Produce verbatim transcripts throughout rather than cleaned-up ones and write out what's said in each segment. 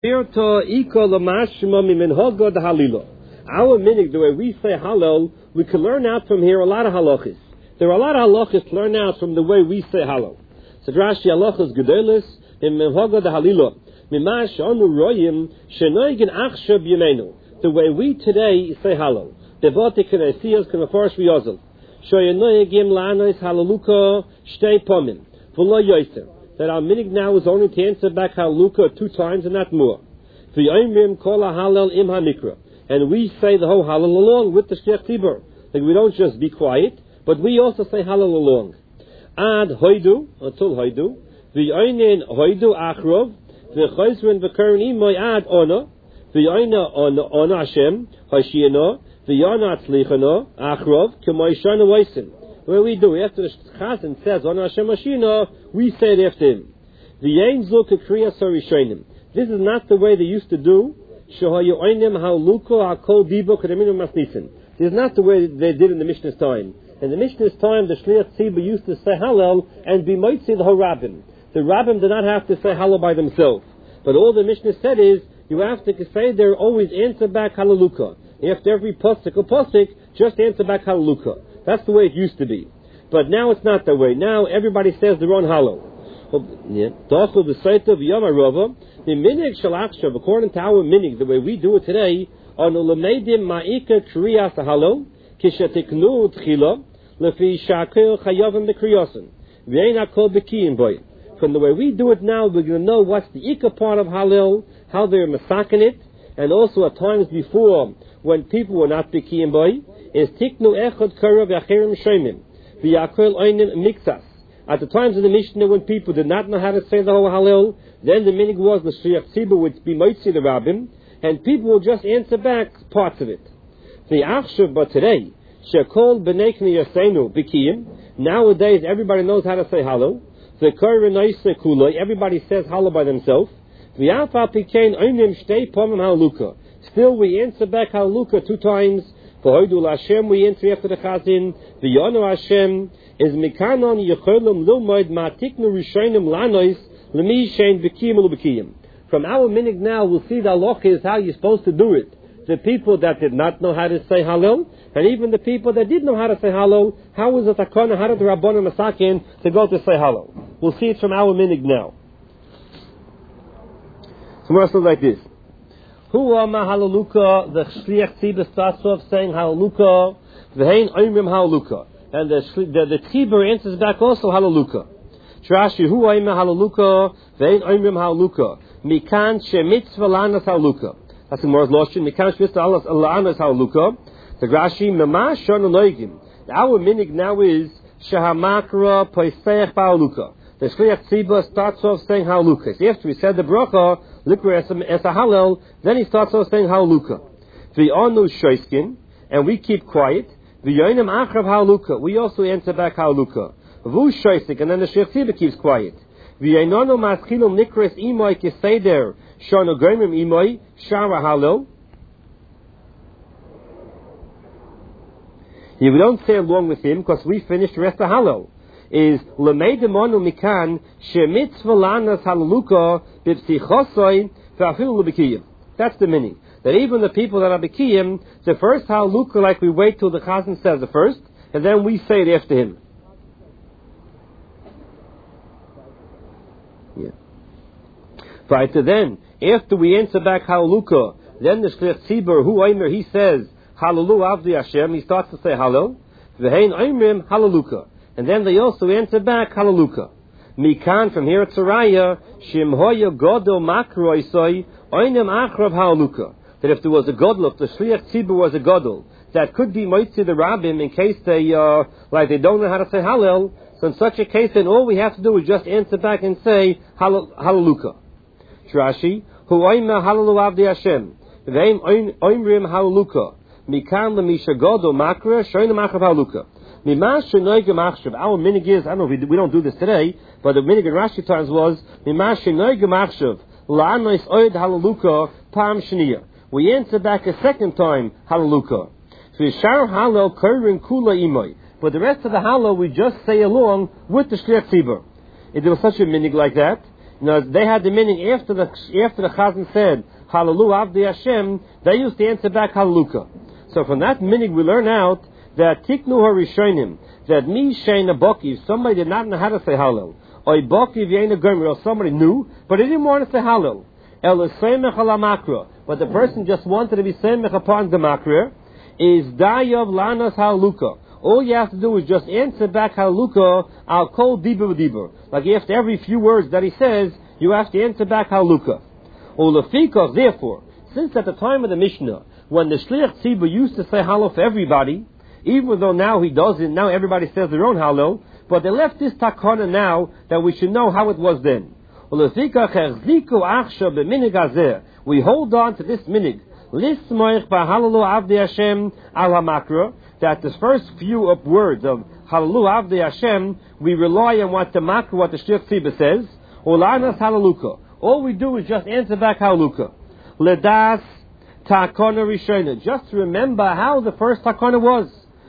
Our minig, the way we say Hallel, we can learn out from here a lot of halachis. There are a lot of halachis to learn out from the way we say Hallel. So Rashi halachas gedolos in minhagod halilo. Mimash anu royim shenoigin achshav yemenu. The way we today say Hallel. Devoti k'neisiyos k'nefarish v'yozel. Shoyenoigim la'anois halaluka shtei pomim. V'lo yoyser. That our minig now is only to answer back halaluka two times and not more. V'yoimrim kol ha'halel im ha'nikra. And we say the whole Hallel along with the Shliach Tzibur. Like we don't just be quiet, but we also say Hallel along. Ad hoidu, until hoidu. V'yoinin hoidu achrov. V'choizrin v'karen imoy ad ona. V'yoina ona Hashem. Hashiano. V'yona atzlichano. Achrov. K'moy shana weisin. Where we do, after the Chazan says ona Hashem Hashino, we say it after him. V'yein zul k'kriya sarishonim. This is not the way they used to do. This is not the way they did in the Mishnah's time. In the Mishnah's time, the Shliach Tzibur used to say Hallel and be moitzi the whole Rabbim. The Rabbim did not have to say Hallel by themselves. But all the Mishnah said is, you have to say there always answer back Hallelujah. After every posik or posik, just answer back Hallelujah. That's the way it used to be. But now it's not that way. Now everybody says their own Hallel. The minig shalachshav, according to our minig, the way we do it today, on ulamedim ma'ika kriyas halo, kishatiknu tchila, lefi shakel chayavim bekriyasin, v'ein akol bekiyim boy. From the way we do it now, we're going to know what's the ikka part of halil, how they're masakin it, and also at times before, when people were not bekiyim boy, is tiknu echad karav yachirim shemim, v'yakol oinim mixas. At the times of the Mishnah, when people did not know how to say the whole Hallel, then the minig was the Shliach Tzibur would be moitzi the Rabbim, and people will just answer back parts of it. The Achshav, but today, Shekol b'nei kniyasenu b'kiyim. Nowadays, everybody knows how to say Hallel. The Korenaisa kuloi, everybody says Hallel by themselves. The Alpha pikein oinim shtei pomim Hallelujah. Still, we answer back Hallelujah two times. For Hoidul Hashem, we answer after the Chazin. The Yono Hashem is mikanon yecholim lilmoid matiknu rishonim lanois lemi shein b'kiyim ulub'kiyim. From our minig now, we'll see the halacha is how you're supposed to do it. The people that did not know how to say Hallel, and even the people that did know how to say Hallel, how was it takana, how did the Rabbanim masakin to go to say Hallel? We'll see it from our minig now. So more so like this. Hu ama Hallelujah, the Shliach Tzibur starts off saying Hallelujah, v'hein oimrim Hallelujah. And the the, the Tzibur answers back also Hallelujah. Trashi hu oime Hallelujah, vein oimrim Hallelujah. Mikan shemitzvah lanas Hallelujah. That's the more lotion. Mikan shemitzvah lanas Hallelujah. The Rashi mamash shonu noigim. Our minig now is shahamakra poiseich Hallelujah. The Shliach Tzibur starts off saying Hallelujah. So after he said the bracha, likra es a Hallel, then he starts off saying Hallelujah. V'onu shoiskin, and we keep quiet. V'yonim achrav Hallelujah. We also answer back Hallelujah. V'u shoisik, and then the Shliach Tzibur keeps quiet. V'yonono maschilum nikres imoy keseder shono goimim imoy shara Hallel. Here we don't say along with him because we finished the rest of Hallel. Is lemeidemonu mikan shemitzvah lanas Hallelujah b'psichosoi v'afilu l'bekiyim. That's the meaning. That even the people that are bekiyim, the first Hallelujah, like we wait till the Chazan says the first, and then we say it after him. Yeah. Right. So then, after we answer back Hallelujah, then the Shliach Tzibur, who Omer, he says Hallelu Avdi Hashem. He starts to say Hallel. V'hein Oimrim Hallelujah. And then they also answer back Hallelujah. Mikan, from here at Saraya, Shim Hoya Godel Makroisoi, Oinem Achrav Hallelujah. That if there was a Godel, if the Shliach Tzibur was a Godel, that could be Moitzi the Rabbim in case they, uh, like they don't know how to say Hallel. So in such a case, then all we have to do is just answer back and say Hallelujah. Rashi, Hu Oima Hallelu Avdi Hashem, V'eim Oimrim Hallelujah. Mikan Lemisha Godel Makra, Shoinem Achrav Hallelujah. Our minig is, I don't know if we, we don't do this today, but the minig in Rashi times was, we answer back a second time, Hallelujah. But the rest of the Hallel we just say along with the Shliach Tzibur. If there was such a minig like that, Now, they had the meaning after the after the Chazan said, Hallelujah, Avdi Hashem, they used to answer back Hallelujah. So from that meaning we learn out that Tiknu HaRishonim, that me Sheina Boki, if somebody did not know how to say Hallel, or Boki V'yeina Gomer, or somebody knew, but he didn't want to say Hallel, El Semech Ala Makra, but the person just wanted to be Semech upon the Makra, is Dayav Lanas Hallelujah. All you have to do is just answer back Hallelujah, I'll call Dibur Dibur. Like after every few words that he says, you have to answer back Hallelujah. Ulefikach, therefore, since at the time of the Mishnah, when the Shliach Tzibur used to say Hallel for everybody, even though now he doesn't, now everybody says their own Hallel, but they left this takana now that we should know how it was then. Ulefikach echziku achsha b'minig hazeh. We hold on to this minig. Lismoich b'Hallelu Avdi Hashem al hamakra. That the first few of words of Hallelu Avdi Hashem, we rely on what the makra, what the Shliach Tzibur says. Ulanas Hallelujah. All we do is just answer back Hallelujah. Ledas takana rishona. Just to remember how the first takana was.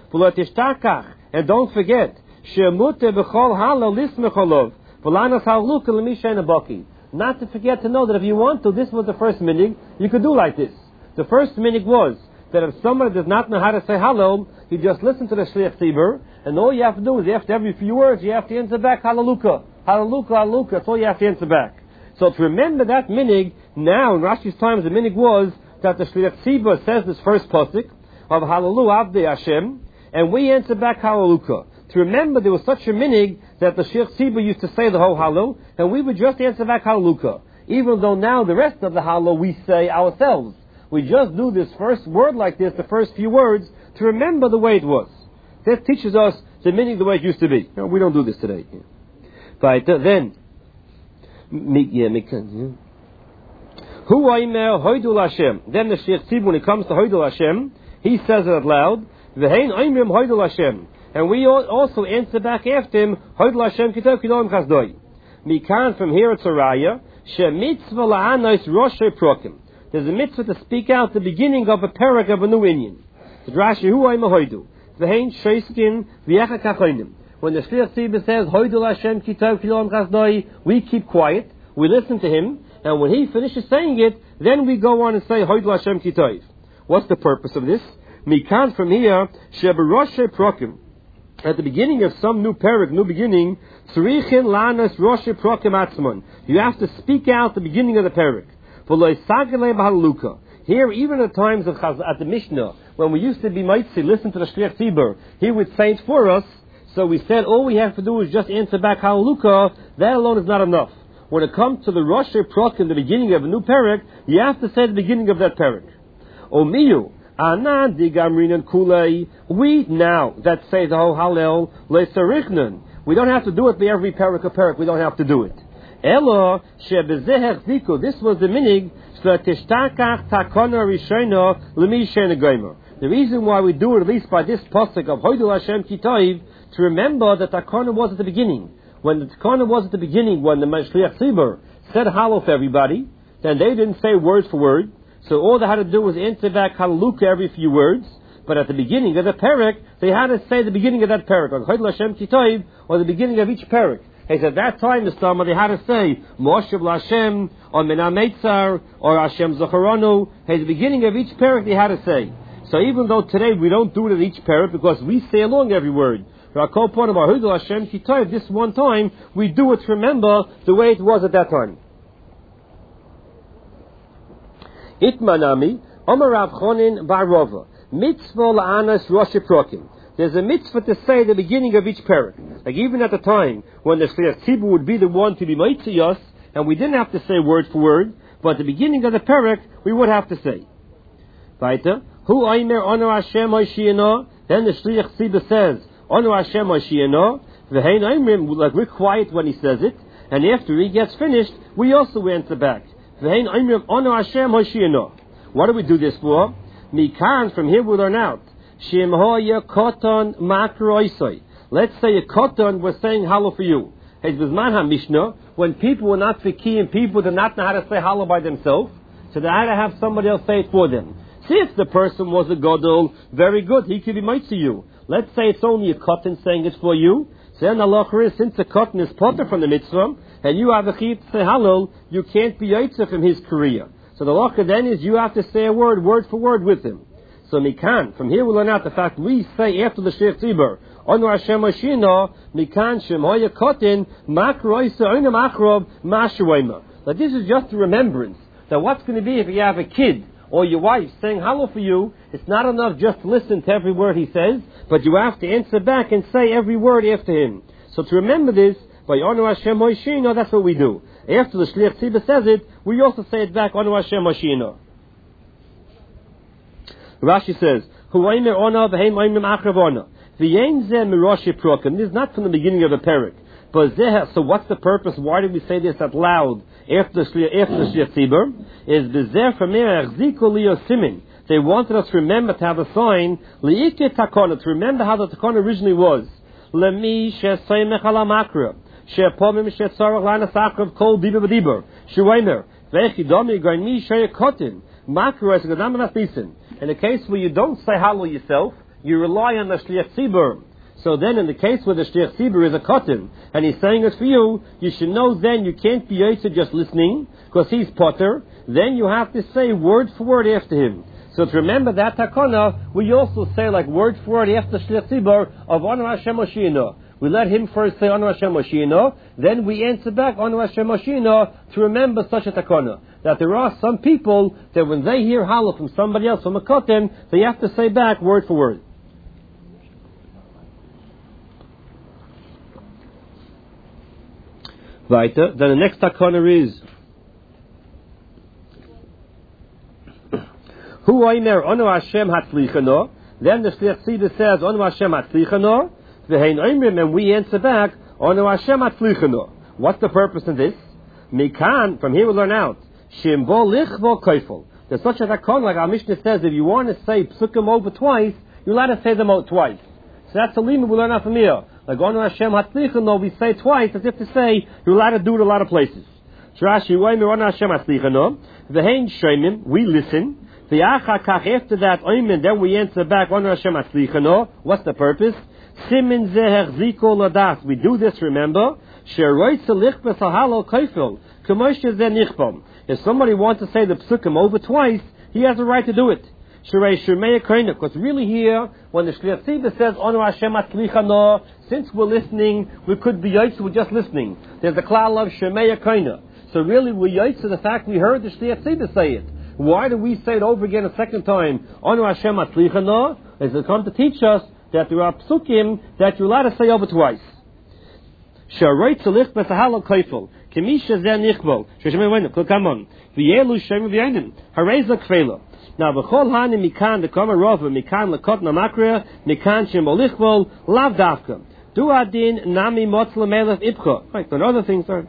And don't forget, shemute b'chol halal lismecholov. V'lanas Hallelujah l'mishen abaki. Not to forget to know that if you want to, this was the first minig, you could do like this. The first minig was that if somebody does not know how to say Hallel, he just listen to the Shliach Tzibur, and all you have to do is after every few words, you have to answer back Hallelujah. Hallelujah, Hallelujah. That's all you have to answer back. So to remember that minig, now in Rashi's times the minig was that the Shliach Tzibur says this first pasuk of Hallelu Avdi Hashem, and we answer back Hallelujah. To remember there was such a minig that the Shliach Tzibur used to say the whole Hallel, and we would just answer back Hallelujah. Even though now the rest of the Hallel we say ourselves. We just do this first word like this, the first few words, to remember the way it was. That teaches us the minig the way it used to be. No, we don't do this today. But then, yeah, Hu Aimer Hoidul Hashem. Then the Shliach Tzibur, when it comes to Hoidul Hashem, he says it out loud. V'hein Aimrim Hoidul Hashem. And we also answer back after him, Hoidul Hashem Kitov Kidom Chazdoi. Mikan, from here it's a raya, She mitzvah la'anais Roshei Prokim. There's a mitzvah to speak out the beginning of a parak of a new Inyan. The Rashi Hu Aimer Hoidul. V'hein Sheiskin V'yecha Kachonim. When the Shliach Tzibur says, Hoidul Hashem Kitov Kidom Chazdoi, we keep quiet, we listen to him, and when he finishes saying it, then we go on and say, Hoidul Hashem Kitov. What's the purpose of this? Mikan, from here, Sheberoshe Prokim. At the beginning of some new parak, new beginning, Tzrichin Lanas Roshe Prokim Atzmon. You have to speak out the beginning of the parak. Here, even at times of Chaz, at the Mishnah, when we used to be Maitzi, listen to the Shliach Tzibur, he would say it for us. So we said all we have to do is just answer back Hallelujah. That alone is not enough. When it comes to the Rosh Prokim, the beginning of a new parak, you have to say the beginning of that parak. Omiyu, Anan digamrinan kulei. We now that say the whole Hallel le'sarichnan. We don't have to do it by every parak or parak. We don't have to do it. Elo shebezeh ziku. This was the minig shle'tishtakach takona rishona l'mishen gomer. The reason why we do it, at least by this pasuk of Hoidul Hashem Kitov, to remember that takona was at the beginning. When the takana was at the beginning, when the Shliach Tzibur said Hallel for everybody, then they didn't say word for word. So all they had to do was answer back Hallelujah every few words. But at the beginning of the parak, they had to say the beginning of that parak, or Hoidul Hashem Kitov, or the beginning of each parak. He said, at that time, the summer, they had to say, Moshe Hashem, or Mena Meitzar, or Hashem Zacharanu. At the beginning of each parak, they had to say. So even though today we don't do it at each parak, because we say along every word, Hashem Kitov, this one time, we do it to remember the way it was at that time. Itmanami, Omer Rav Chonin Barova, Mitzvah La'anas Rosh Prokim. There's a mitzvah to say the beginning of each parak. Like even at the time when the Shliach Tzibur would be the one to be Maitzi us, and we didn't have to say word for word, but at the beginning of the parak, we would have to say. Weiter, Hu Aimer Honor Hashem Hoshiyana. Then the Shliach Tzibur says, Honor Hashem Hoshiyana. V'hein Aimrim, like we're quiet when he says it, and after he gets finished, we also answer back. V'hein Aimrim Honor Hashem Hoshiyana. What do we do this for? Mikan, from here we learn out. Shem hoya koton makroisoi. Let's say a koton was saying Hallel for you. It's Bizman HaMishnah, when people were not Fikiyim, people did not know how to say Hallel by themselves, so they had to have somebody else say it for them. See, if the person was a Godol, very good, he could be might to you. Let's say it's only a koton saying it for you. So then Allah is, since the koton is potter from the mitzvah, and you have a chiyuv to say Hallel, you can't be Yitzah from his Kriya. So the lacha then is you have to say a word, word for word with him. So Mikan, from here we learn out the fact we say after the Shliach Tzibur, Onu Hashem Mashino, Mikan Shem Hoya Kotin, Makroisa Oina Makrob, Mashuema. But this is just a remembrance that what's going to be if you have a kid or your wife saying hello for you, it's not enough just to listen to every word he says, but you have to answer back and say every word after him. So to remember this, by Onu Hashem Mashino, that's what we do. After the Shliach Tzibur says it, we also say it back, Onu Hashem Mashino. Rashi says, Huaymer Ona v'heim oimim achrav Ona. V'yein zeh miroshi prokim. This is not from the beginning of the parak. But zeh, so what's the purpose? Why did we say this out loud after the Shliach Tzibur? Is b'zeh from here achziku liyo simin. They wanted us to remember to have a sign, li'ike takona, to remember how the takona originally was. Lemi she'soymech ala makra. She'pomim she'tzorach lanas achrav kol diber v'diber. Shuaymer. V'echidomi goymi she'yakotin. Makra is a gadam v'asnisin. In the case where you don't say Hallel yourself, you rely on the Shliach Tzibur. So then in the case where the Shliach Tzibur is a cotton, and he's saying it for you, you should know then you can't be Yitzah just listening, because he's potter. Then you have to say word for word after him. So to remember that takana, we also say like word for word after the Shliach Tzibur of Onu Hashem Moshiach. We let him first say Onu Hashem Moshiach, then we answer back Onu Hashem Moshiach to remember such a takana. That there are some people that when they hear Hallel from somebody else, from a koten, they have to say back word for word. Weiter. Then the next takana is Hu oimer Onu Hashem Hatzlichano. Then the Shliach Tzibur says Onu Hashem Hatzlichano. V'hein oimrim, and we answer back Onu Hashem Hatzlichano. What's the purpose of this? Mikan, from here we learn out. Shimbo lichvo koifel. There's such a takon, like our Mishnah says, if you want to say psukim over twice, you're allowed to say them out twice. So that's the limit we learn out from here. Like Onu Hashem Hatzlichano, we say twice as if to say you're allowed to do it a lot of places. Shrashi Oimer Onu Hashem Hatzlichano. V'hein shomim, we listen. V'yacha kach, after that Oimer, then we answer back Onu Hashem Hatzlichano. What's the purpose? Simin zeh hechziko ladas. We do this, remember. Sheroitze lichbes hahalo koifel. K'moshe zeh nichbam. If somebody wants to say the psukim over twice, he has a right to do it. Sherei Shemei Koina. Because really here, when the Shliach Tzibur says, Onu Hashem Hatzlichano, since we're listening, we could be Yitzah, we're just listening. There's a klal of Shemei Koina. So really, we're Yitzah the fact we heard the Shliach Tzibur say it. Why do we say it over again a second time? Onu Hashem Hatzlichano is to come to teach us that there are psukim that you're allowed to say over twice. Sheroitze lichbes hahalo koifel. Kemisha zeh nichbol. Sheshemei wenu. Come on. V'yelu shemim v'yenim. Hareza kfela. Now, v'chol hanim mikan dekoma rova mikan lekot namakra mikan shem olichbol lav davka. Du adin nami motz lemelech ipcha. Right. Then other things are.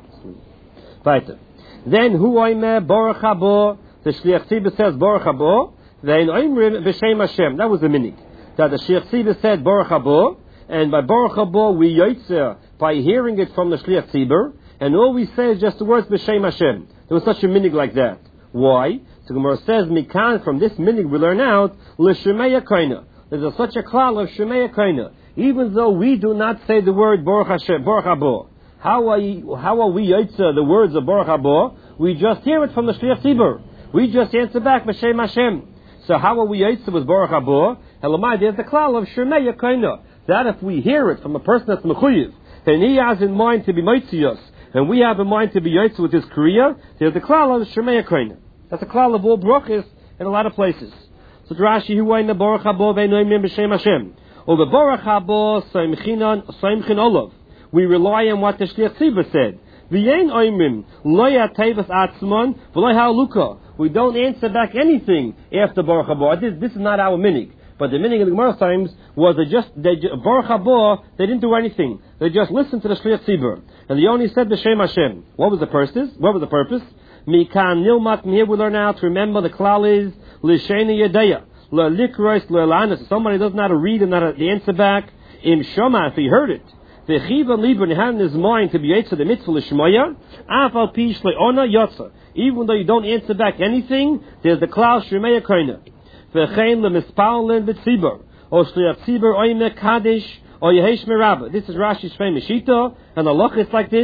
Weiter. Then hu oimer borach habo. The Shliach Tzibur says borach habo. Then oimrim v'shem Hashem. That was the minig. That the Shliach Tzibur said borach habo, and by borach habo we yotzeh by hearing it from the Shliach Tzibur. And all we say is just the words B'Shem Hashem. There was such a minig like that. Why? So Gemara says, Mikan, from this minig we learn out, L'Shemei Koina. There's a, such a klal of Shemei Koina. Even though we do not say the word Baruch Hashem, Baruch Habo. How are, you, how are we Yitzah the words of Baruch Habo? We just hear it from the Shliach Tzibur. We just answer back B'Shem Hashem. So how are we Yitzah with Baruch Habo? Elamai, there's the klal of Shemei Koina. That if we hear it from a person that's Mechuyev, and he has in mind to be Mitzios, and we have in mind to be Yitzah with his Kriya, there's the klal of Shemei Koina. That's a klal of all brachas in a lot of places. So Rashi, who in the Baruch Habo ve'noimim b'Shem Hashem, or the Baruch Habo soimchinan soimchin olav. We rely on what the Shliach Tzibur said. V'yein oimim lo yatevas atzmon v'lo ha'luka. We don't answer back anything after Baruch Habo. This, this is not our minig. But the meaning of the Gemara times was they just, they, Baruch Habo, they didn't do anything. They just listened to the Shliach Tzibur. And they only said B'Shem Hashem. What was the purpose? What was the purpose? Mikan nilmat, from here we learn now to remember the klal is L'Sheni Yedeya. L'Likrois L'Elanis. Somebody doesn't know how to read and not the answer back. Im Shoma, if he heard it. V'chiva Libra, and had in his mind to be Yitzah the mitzvah L'Shmoya. Afal Pi Shle'ona Yotza. Even though you don't answer back anything, there's the klal Shemei Koina. V'chein le'mispalin v'tzibur, or shliach tzibur oime kaddish, or yehesh merabah. This is Rashi's famous shita, and the loch is like this,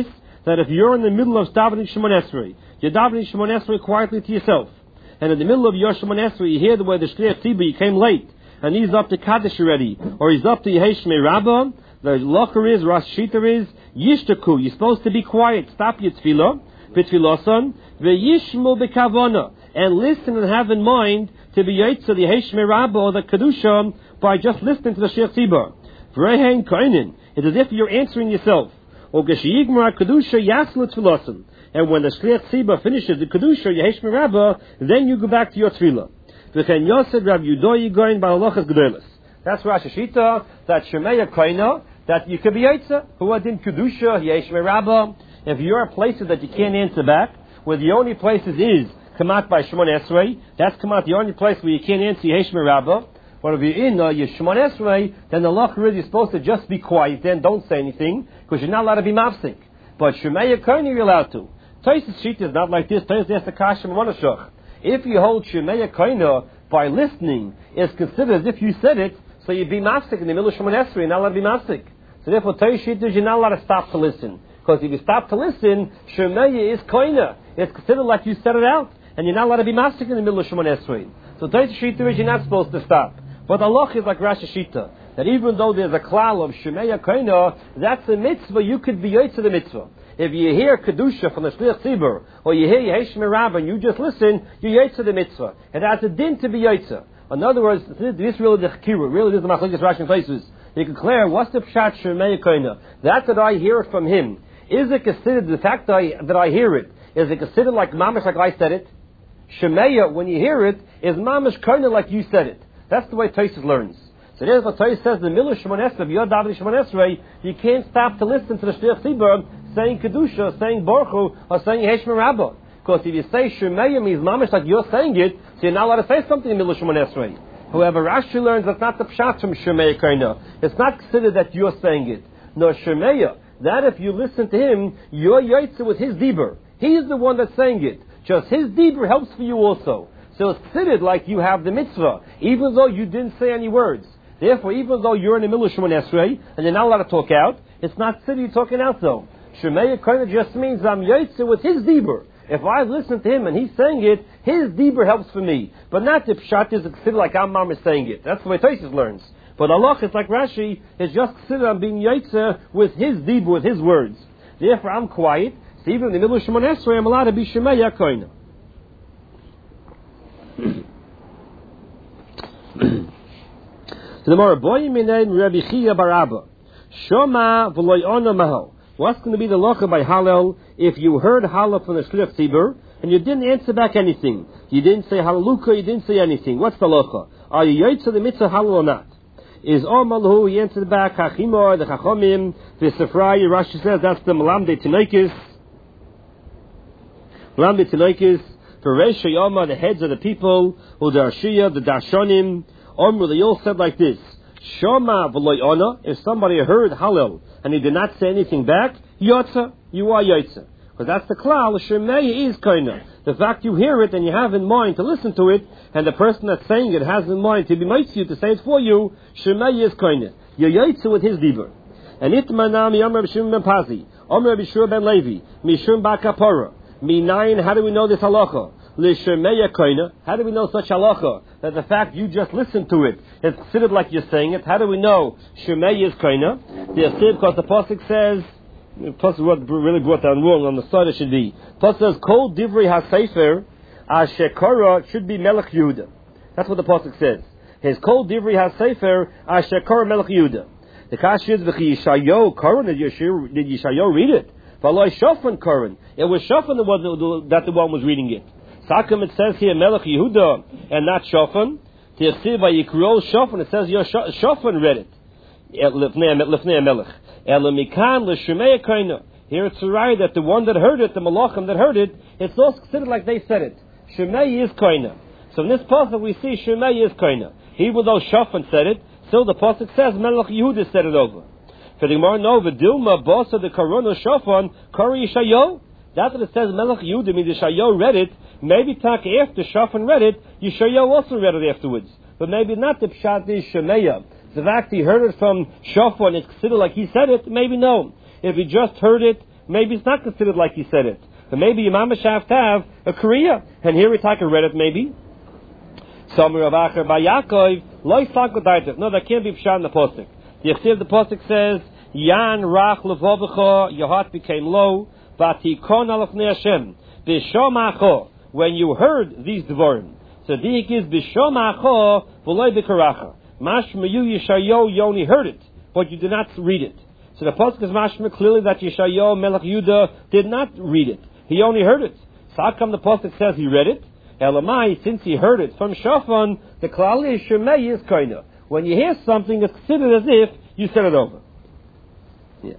that if you're in the middle of davening Shemon Esrei, you're davening Shemon Esrei quietly to yourself, and in the middle of your Shemon Esrei, you hear the way the Shliach Tzibur, you came late, and he's up to Kaddish already, or he's up to Yehi Shmei Rabbah, the locher is, Rosh Shita is, Yishtaku, you're supposed to be quiet, stop your tefillah, v'tfilosan, v'yishmu b'kavona, and listen and have in mind to be Yetzer, the Yehi Shmei Rabbah, or the Kedusha, by just listening to the Shliach Tzibur. V'rehein koinin, it's as if you're answering yourself. Or Geshiyigmar Kedusha Yaslu Tfilosan. And when the Shliach Tzibur finishes the Kedusha, Yehi Shmei Rabbah, then you go back to your tefillah. V'chen Yosef Rav Yudoyi going by halachas gedolos. That's Rosh Hashita, that Shemaya Koina, that you could be Yetzer, who are in Kedusha, Yehi Shmei Rabbah. If you're at places that you can't answer back, where the only places is Kamat by Shemon Esrei, that's Kamat, the only place where you can't answer Yehi Shmei Rabbah. But if you're in uh, your Shemon Esrei, then the law is you're supposed to just be quiet, then don't say anything, because you're not allowed to be mafsik. But Shemaya Koina, you're allowed to. Taisus Shita is not like this. Taisus has the Kashem Monashach. If you hold Shemaya Koina by listening, it's considered as if you said it, so you'd be mafsik in the middle of Shemon Esrei, you're not allowed to be mafsik. So therefore, Taisus Shita is you're not allowed to stop to listen. Because if you stop to listen, Shemaya is Koina. It's considered like you said it out, and you're not allowed to be mafsik in the middle of Shemon Esrei. So Taisus Shita is you're not supposed to stop. But Allah is like Rosh Hashita, that even though there's a klal of Shemaya Koina, that's a mitzvah, you could be Yetzer the mitzvah. If you hear Kedusha from the Shliach Tzibur, or you hear Yehi Shmei Rabbah, and you just listen, you're Yetzer the mitzvah. It has a din to be Yetzer. In other words, this, this really the Chekira, really this is the Machlokes Rashi and Taisus. You can declare, what's the Pshat Shemaya Koina? That's that I hear it from him. Is it considered, the fact that I, that I hear it, is it considered like Mamash, like I said it? Shemaya, when you hear it, is Mamash Koina like you said it. That's the way Taisus learns. So there's what Taisus says, the middle of Shemon Esrei, you're davening Shemon Esrei, you can't stop to listen to the Shliach Tzibur saying Kedusha, saying Baruch Hu, or saying Yehi Shmei Rabbah. Because if you say Shemaya means mamish like you're saying it, so you're not allowed to say something in the middle of Shemon Esrei. However, Rashi learns that's not the pshat from Shemaya Koina. It's not considered that you're saying it. No, Shemaya, that if you listen to him, you're Yetzer with his Dibur. He's the one that's saying it. Just his Dibur helps for you also. So it's considered like you have the mitzvah, even though you didn't say any words. Therefore, even though you're in the middle of Shemon Esrei, and you're not allowed to talk out, it's not considered you talking out though. Shemaya Koina just means I'm Yetzer with his Dibur. If I listen to him and he's saying it, his Dibur helps for me. But not the pshat is considered like I'm Mama saying it. That's the way Taisus learns. But Allah is like Rashi, is just considered I'm being Yetzer with his Dibur, with his words. Therefore, I'm quiet. So even in the middle of Shemon Esrei, I'm allowed to be Shemaya Koina. So the more boy minay Rabbi Chia Barabba, Shoma v'loy ona maho. What's going to be the locha by Hallel if you heard Hallel from the Shliach Tzibur and you didn't answer back anything? You didn't say Hallelujah, you didn't say anything. What's the locha? Are you Yetzer the mitzvah Hallel or not? Is Omalhu, he answered back, Hachimor, the Chachomim, the Sefrai, Rashi says that's the Malamde Tinoikis. Malamde Tinoikis, for Reish Yoma, the heads of the people, who the Arshiyah, the Darshonim, Omru, they all said like this, Shoma v'loy ona, if somebody heard Hallel, and he did not say anything back, Yotza, you are Yotza. Because that's the klal, Shemaya is Koina. The fact you hear it and you have in mind to listen to it, and the person that's saying it has in mind to be mitzvah you to say it for you, Shemaya is Koina. You're Yotza with his Dibur. And Itmanam Yom Rabbi Shimon ben Pazi, Om Rabbi Shua ben Levi, Mishum ba Kapora. Minayin, how do we know this halacha? L'shemeya koina. How do we know such halacha? That the fact you just listened to it is considered like you're saying it. How do we know shemeya is koina? The asir, because the pasuk says, the pasuk really brought down wrong on the side it should be. The pasuk says, kol divrei hasefer ashekora should be melech Yehuda. That's what the pasuk says. His kol divrei hasefer ashekora melech Yehuda. The kash is v'chi Yishayahu koran. Did Yishayahu read it? V'aloi shofan koran. It was shofan that was that the one was reading it. Sakim, it says here Melech Yehuda and not Shofan. Tirsi by Yikro Shofan, it says your Shofan read it. Lefnei Melech. Elamikan l'Shemei Koina. Here it's right that the one that heard it, the Malachim that heard it, it's also considered like they said it. Shemei is Koina. So in this pasuk we see Shemei is Koina. Even though Shofan said it, still the pasuk says Melech Yehuda said it over. For the Gemara, no, V'dilma Bosa the Korona Shofan Kari Yishayahu. That's what it says Melech Yehuda means Yishayahu read it. Maybe talk after Shofan read it, Yishayahu also read it afterwards. But maybe not the Pshat is Shemeya. The fact he heard it from Shofan is considered like he said it, maybe no. If he just heard it maybe it's not considered like you said it. But maybe your mama have to have a Kriya. And here we talk a read it maybe. So Rav Acher by Yaakov, Lo Yistak L'Daitach. No, that can't be Pshat in the Pasuk. The Yechsiv the Pasuk says, Yan Rach Levovecha, your heart became low, Vatikon Alafnei Hashem, B'Shomacho, when you heard these Dvorim. So the Dik is B'Shomacho, V'Loi B'Karacha. Mashma you Yeshayo, you only heard it, but you did not read it. So the Pasuk is mashma clearly that Yeshayo Melech Yudah did not read it. He only heard it. So how come the Pasuk says he read it? Elamai, since he heard it from Shofan, the Klali Shemei is Koina. When you hear something, it's considered as if you said it over. Yeah.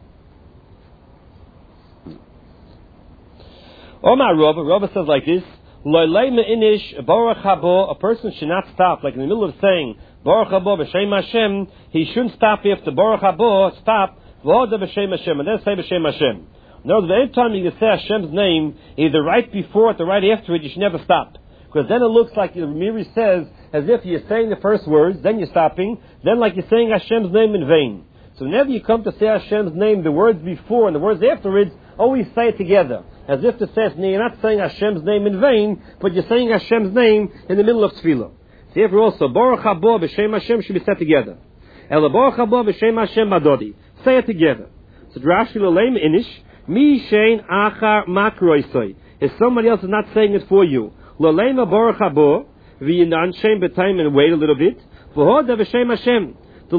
Omar Rava, Rava says like this, Loilei me'inish Baruch Habo, a person should not stop, like in the middle of saying, Baruch Habo b'Shem Hashem, he shouldn't stop after Baruch Habo, stop, V'oda b'Shem Hashem, and then say b'Shem Hashem. No, the any time you can say Hashem's name, either right before it or right after it, you should never stop. Because then it looks like the Miri says, as if you're saying the first words, then you're stopping, then like you're saying Hashem's name in vain. So whenever you come to say Hashem's name, the words before and the words afterwards, always say it together. As if to say, you're not saying Hashem's name in vain, but you're saying Hashem's name in the middle of Tefillah. So therefore also, Baruch Habo b'Shem Hashem should be said together. Ela Baruch Habo b'Shem Hashem Madodi. Say it together. So Rashi L'Leim Inish, Mi Shein Achar Makroisoi. If somebody else is not saying it for you, L'Leim Baruch Habo, V'yinan Shem B'Taim, and wait a little bit, V'hoda b'Shem Hashem.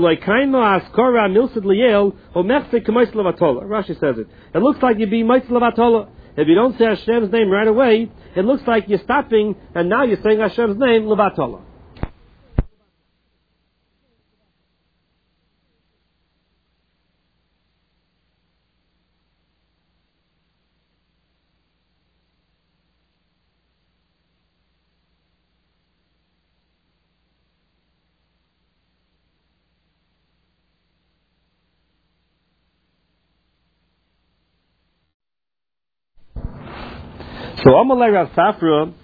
Rashi says it. It looks like you're being Mitzvah Levatola. If you don't say Hashem's name right away, it looks like you're stopping, and now you're saying Hashem's name Levatola. So Amalei Rav Safra